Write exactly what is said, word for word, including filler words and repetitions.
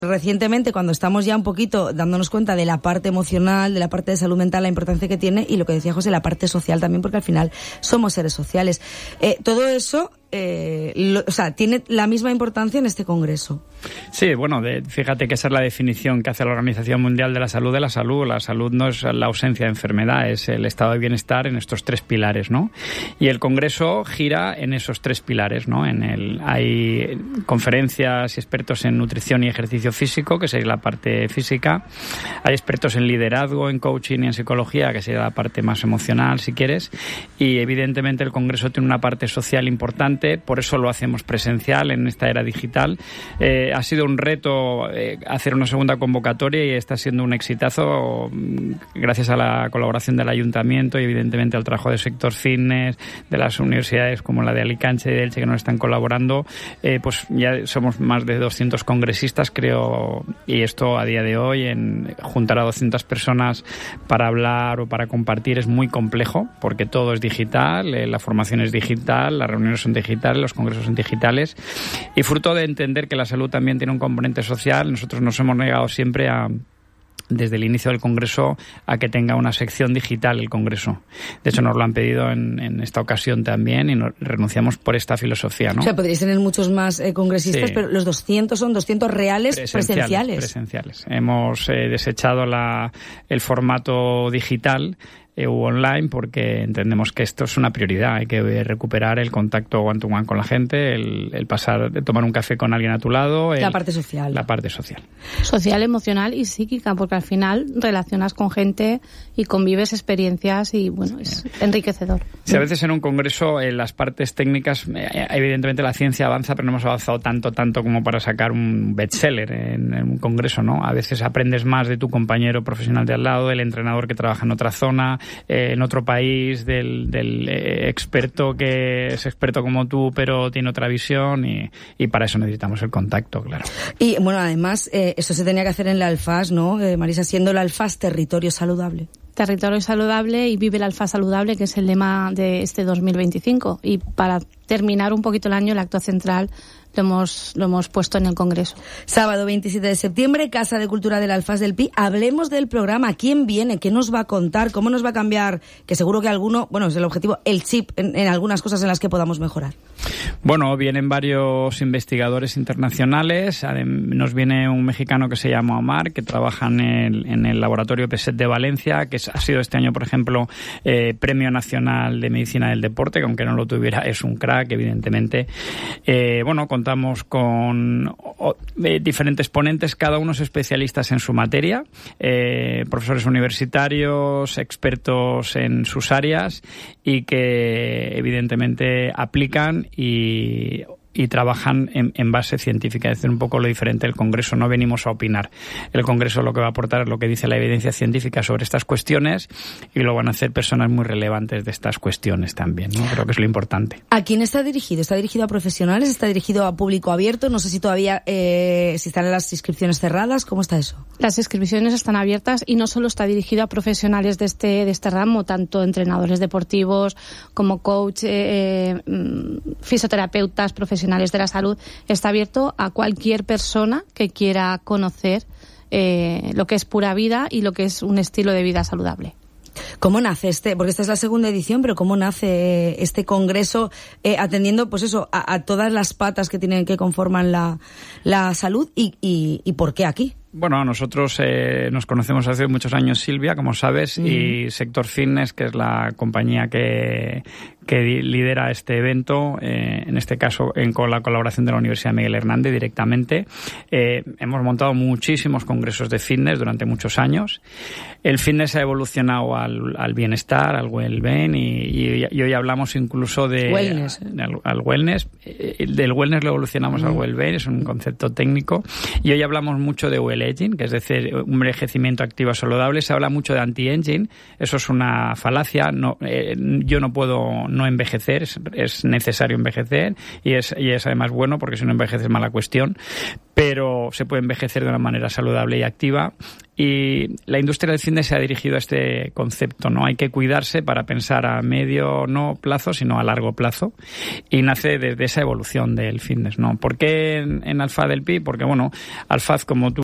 recientemente, cuando estamos ya un poquito dándonos cuenta de la parte emocional, de la parte de salud mental, la importancia que tiene, y lo que decía José, la parte social también, porque al final somos seres sociales. Eh, todo eso, eh, lo, o sea, tiene la misma importancia en este congreso. Sí, bueno, de, fíjate que esa es la definición que hace la Organización Mundial de la Salud de la salud. La salud no es la ausencia de enfermedad, es el estado de bienestar en estos tres pilares, ¿no? Y el congreso gira en esos tres pilares, ¿no? En el, hay conferencias y expertos en nutrición y ejercicio físico, que sería la parte física. Hay expertos en liderazgo, en coaching y en psicología, que sería la parte más emocional, si quieres. Y evidentemente el congreso tiene una parte social importante, por eso lo hacemos presencial en esta era digital. Eh, ha sido un reto eh, hacer una segunda convocatoria y está siendo un exitazo gracias a la colaboración del Ayuntamiento y evidentemente al trabajo del sector fitness, de las universidades como la de Alicante y de Elche que nos están colaborando. Eh, pues ya somos más de doscientos congresistas, creo, y esto a día de hoy, en juntar a doscientas personas para hablar o para compartir es muy complejo porque todo es digital, eh, la formación es digital, las reuniones son digitales, los congresos son digitales, y fruto de entender que la salud también tiene un componente social, nosotros nos hemos negado siempre a desde el inicio del Congreso a que tenga una sección digital el Congreso. De hecho, nos lo han pedido en, en esta ocasión también y nos renunciamos por esta filosofía, ¿no? O sea, podríais tener muchos más eh, congresistas, sí, pero los doscientos son doscientos reales presenciales. Presenciales. presenciales. Hemos eh, desechado la, el formato digital u online porque entendemos que esto es una prioridad. Hay que recuperar el contacto one to one con la gente, el, el pasar de tomar un café con alguien a tu lado. El, la parte social. La parte social. Social, emocional y psíquica, porque al final relacionas con gente y convives experiencias y, bueno, es enriquecedor. Sí, a veces en un congreso en las partes técnicas, eh, evidentemente la ciencia avanza, pero no hemos avanzado tanto, tanto como para sacar un bestseller en, en un congreso, ¿no? A veces aprendes más de tu compañero profesional de al lado, del entrenador que trabaja en otra zona, Eh, en otro país, del, del eh, experto que es experto como tú pero tiene otra visión, y, y para eso necesitamos el contacto, claro. Y bueno, además eh, eso se tenía que hacer en la Alfas, ¿no, eh, Marisa? Siendo la Alfas territorio saludable. Territorio saludable y vive la Alfaz saludable, que es el lema de este dos mil veinticinco. Y para terminar un poquito el año, el acto central lo hemos, lo hemos puesto en el Congreso. Sábado veintisiete de septiembre, Casa de Cultura del Alfaz del Pi. Hablemos del programa. ¿Quién viene? ¿Qué nos va a contar? ¿Cómo nos va a cambiar? Que seguro que alguno, bueno, es el objetivo, el chip en, en algunas cosas en las que podamos mejorar. Bueno, vienen varios investigadores internacionales. Nos viene un mexicano que se llama Omar, que trabaja en el, en el laboratorio P S E T de Valencia, que ha sido este año, por ejemplo, eh, Premio Nacional de Medicina del Deporte, que aunque no lo tuviera es un crack, evidentemente. Eh, bueno, contamos con o, eh, diferentes ponentes, cada uno es especialistas en su materia, eh, profesores universitarios, expertos en sus áreas y que evidentemente aplican y y trabajan en, en base científica. Es decir, un poco lo diferente del Congreso. No venimos a opinar. El Congreso lo que va a aportar es lo que dice la evidencia científica sobre estas cuestiones y lo van a hacer personas muy relevantes de estas cuestiones también, ¿no? Creo que es lo importante. ¿A quién está dirigido? ¿Está dirigido a profesionales? ¿Está dirigido a público abierto? No sé si todavía eh, si están las inscripciones cerradas. ¿Cómo está eso? Las inscripciones están abiertas y no solo está dirigido a profesionales de este de este ramo, tanto entrenadores deportivos como coach, eh, fisioterapeutas, profesionales de la salud. Está abierto a cualquier persona que quiera conocer eh, lo que es pura vida y lo que es un estilo de vida saludable. ¿Cómo nace este? Porque esta es la segunda edición, pero ¿cómo nace este congreso eh, atendiendo, pues eso, a, a todas las patas que tienen que conforman la, la salud y, y, y por qué aquí? Bueno, nosotros eh, nos conocemos hace muchos años, Silvia, como sabes, mm. y Sector Fitness, que es la compañía que, que lidera este evento, eh, en este caso en, con la colaboración de la Universidad Miguel Hernández directamente. Eh, hemos montado muchísimos congresos de fitness durante muchos años. El fitness ha evolucionado al, al bienestar, al well-being, y, y, y hoy hablamos incluso de... Wellness. de al, al wellness. Eh, del wellness lo evolucionamos mm. al well-being, es un concepto técnico. Y hoy hablamos mucho de well aging, que es decir, un envejecimiento activo saludable. Se habla mucho de anti-aging, eso es una falacia. No, eh, yo no puedo no envejecer, es, es necesario envejecer y es, y es además bueno porque si no envejeces es mala cuestión, pero se puede envejecer de una manera saludable y activa. Y la industria del fitness se ha dirigido a este concepto, ¿no? Hay que cuidarse para pensar a medio no plazo, sino a largo plazo. Y nace desde esa evolución del fitness, ¿no? ¿Por qué en, en Alfaz del Pi? Porque, bueno, Alfaz, como tú